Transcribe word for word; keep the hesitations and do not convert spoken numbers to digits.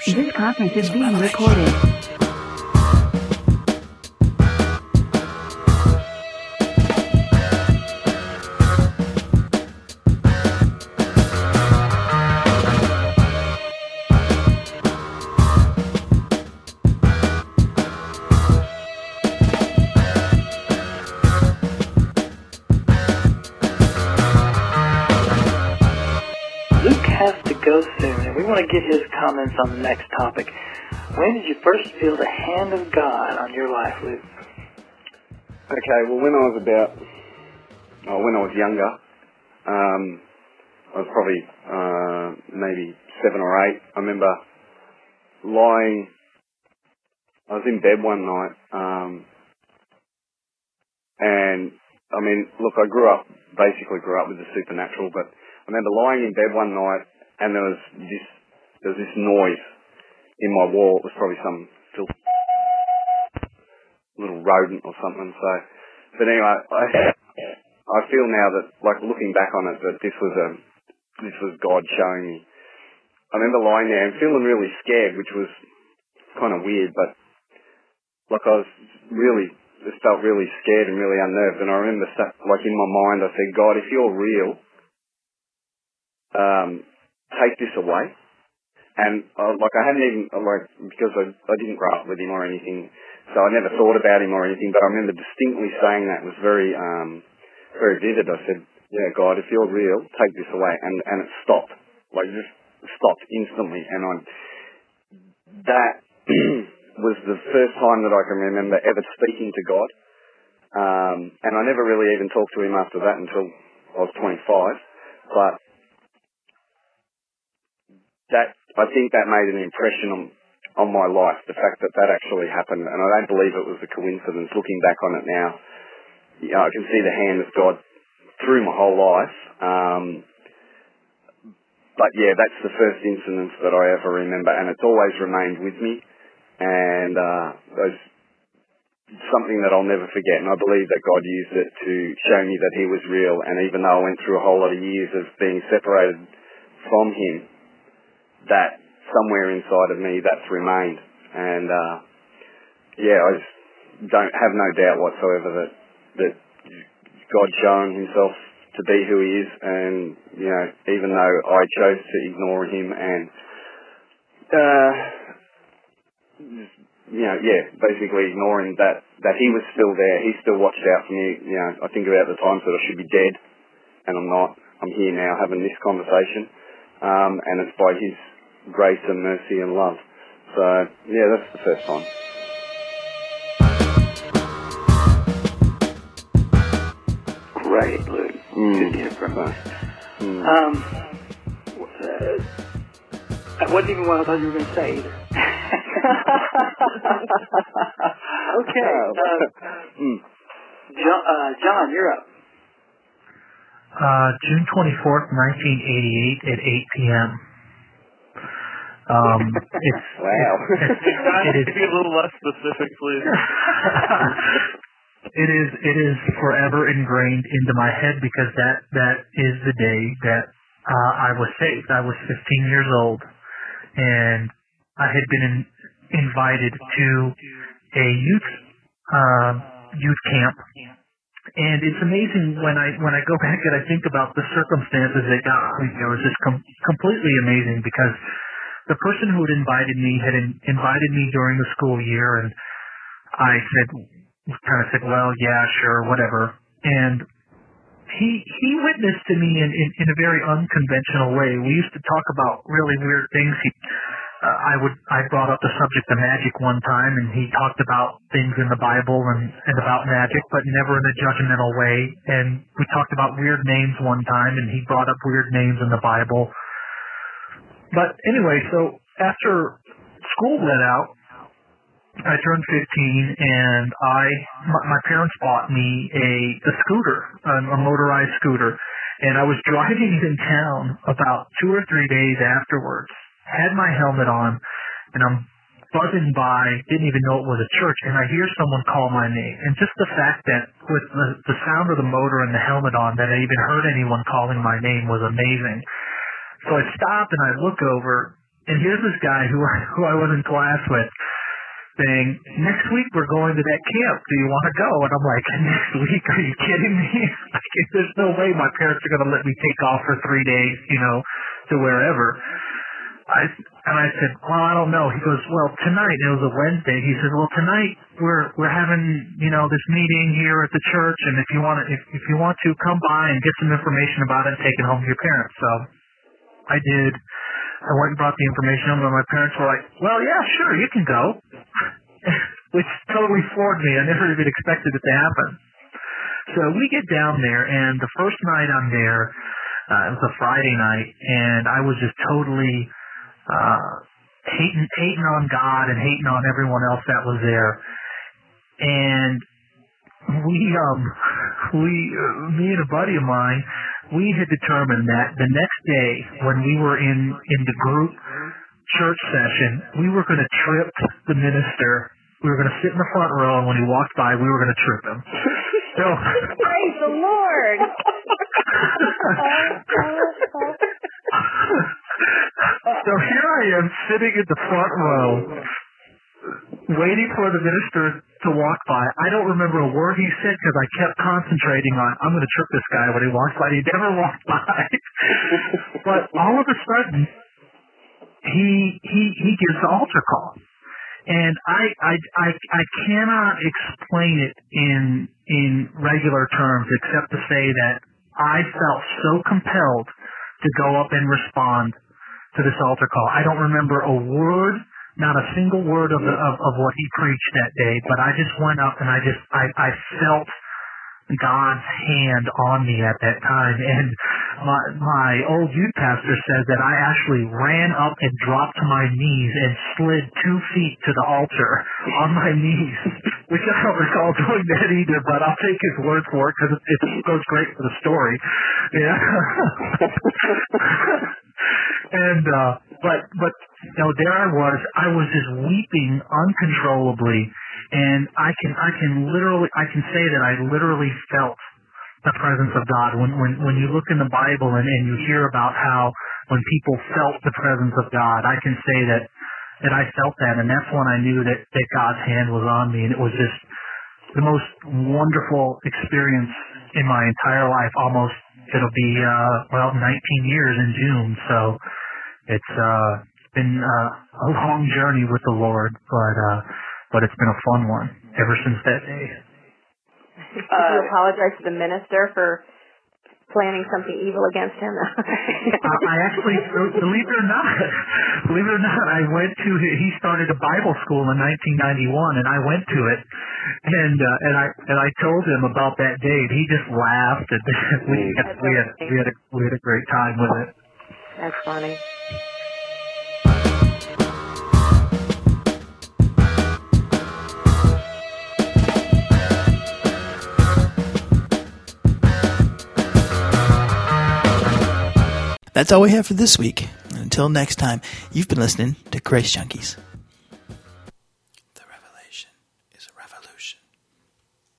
This conference is being recorded. Luke has to go soon, and we want to get his comments on the next topic. When did you first feel the hand of God on your life, Luke? Okay, well, when I was about, oh, when I was younger, um, I was probably uh, maybe seven or eight. I remember lying, I was in bed one night, um, and, I mean, look, I grew up, basically grew up with the supernatural, but I remember lying in bed one night, and there was this there was this noise in my wall. It was probably some little rodent or something. So, but anyway, I I feel now that, like looking back on it, that this was a this was God showing me. I remember lying there and feeling really scared, which was kind of weird, but like I was really just felt really scared and really unnerved. And I remember, like in my mind, I said, God, if you're real, Um, take this away. And uh, like I hadn't even, uh, like, because I, I didn't grow up with him or anything, so I never thought about him or anything, but I remember distinctly saying that. It was very, um, very vivid. I said, yeah, God, if you're real, take this away. And, and it stopped. Like, it just stopped instantly. And I, that was the first time that I can remember ever speaking to God. Um, and I never really even talked to him after that until I was twenty-five. But that, I think that made an impression on, on my life, the fact that that actually happened, and I don't believe it was a coincidence. Looking back on it now, you know, I can see the hand of God through my whole life. Um, but yeah, that's the first incident that I ever remember, and it's always remained with me, and uh, those, something that I'll never forget, and I believe that God used it to show me that he was real, and even though I went through a whole lot of years of being separated from him, that somewhere inside of me that's remained. And uh yeah, I just don't have no doubt whatsoever that that God's shown himself to be who he is, and you know, even though I chose to ignore him and uh you know, yeah, basically ignoring that that he was still there, he still watched out for me. You know, I think about the times that I should be dead and I'm not. I'm here now having this conversation. Um, and it's by his grace and mercy and love. So, yeah, that's the first time. Great, Luke. Mm. Good to hear from you. Mm. Um, uh, I wasn't even what I thought you were going to say either. Okay. Uh, mm. John, uh, John, you're up. Uh, June twenty-fourth, nineteen eighty-eight at eight p.m. Um, it's, wow. It, it is, Be a little less specific, please. it is, it is forever ingrained into my head because that, that is the day that, uh, I was saved. I was fifteen years old, and I had been in, invited to a youth, uh, youth camp. And it's amazing when I when I go back and I think about the circumstances that got me there. It was just com- completely amazing because the person who had invited me had in, invited me during the school year, and I said, kind of said, well, yeah, sure, whatever. And he he witnessed to me in, in, in a very unconventional way. We used to talk about really weird things. He, uh, I would I brought up the subject of magic one time, and he talked about things in the Bible and, and about magic, but never in a judgmental way. And we talked about weird names one time, and he brought up weird names in the Bible. But anyway, so after school let out, I turned fifteen, and I my, my parents bought me a, a scooter, a, a motorized scooter, and I was driving in town about two or three days afterwards. Had my helmet on, and I'm buzzing by, didn't even know it was a church, and I hear someone call my name. And just the fact that with the, the sound of the motor and the helmet on, that I even heard anyone calling my name was amazing. So I stop and I look over, and here's this guy who I, who I was in class with saying, next week we're going to that camp. Do you want to go? And I'm like, next week? Are you kidding me? Like, there's no way my parents are going to let me take off for three days, you know, to wherever. I, and I said, well, I don't know. He goes, well, tonight, it was a Wednesday. He says, well, tonight we're, we're having, you know, this meeting here at the church. And if you want to, if, if you want to come by and get some information about it and take it home to your parents. So I did. I went and brought the information home, and my parents were like, well, yeah, sure, you can go. Which totally floored me. I never even expected it to happen. So we get down there, and the first night I'm there, uh, it was a Friday night, and I was just totally uh, hating, hating on God and hating on everyone else that was there. And we, um, we, uh, me and a buddy of mine, we had determined that the next day when we were in, in the group church session, we were going to trip the minister. We were going to sit in the front row, and when he walked by, we were going to trip him. So, praise the Lord. So here I am sitting in the front row, waiting for the minister to walk by. I don't remember a word he said because I kept concentrating on, I'm going to trip this guy when he walks by. He never walked by. But all of a sudden, he he he gives the altar call. And I, I, I, I cannot explain it in in regular terms except to say that I felt so compelled to go up and respond to this altar call. I don't remember a word, not a single word of, the, of of what he preached that day, but I just went up and I just I, I felt God's hand on me at that time. And my my old youth pastor said that I actually ran up and dropped to my knees and slid two feet to the altar on my knees, which I don't recall doing that either, but I'll take his word for it because it, it goes great for the story. Yeah. And, uh, but, but, you know, there I was, I was just weeping uncontrollably, and I can, I can literally, I can say that I literally felt the presence of God. When, when, when you look in the Bible and, and you hear about how when people felt the presence of God, I can say that, that I felt that, and that's when I knew that, that God's hand was on me, and it was just the most wonderful experience in my entire life. Almost, it'll be, uh, well, nineteen years in June, so it's, uh, been, uh, a long journey with the Lord, but, uh, but it's been a fun one ever since that day. Did you apologize to the minister for planning something evil against him? uh, I actually, believe it or not, believe it or not, I went to, he started a Bible school in nineteen ninety-one, and I went to it, and uh, and I and I told him about that date. He just laughed, and we had, we had we had a we had a great time with it. That's funny. That's all we have for this week. Until next time, you've been listening to Grace Junkies.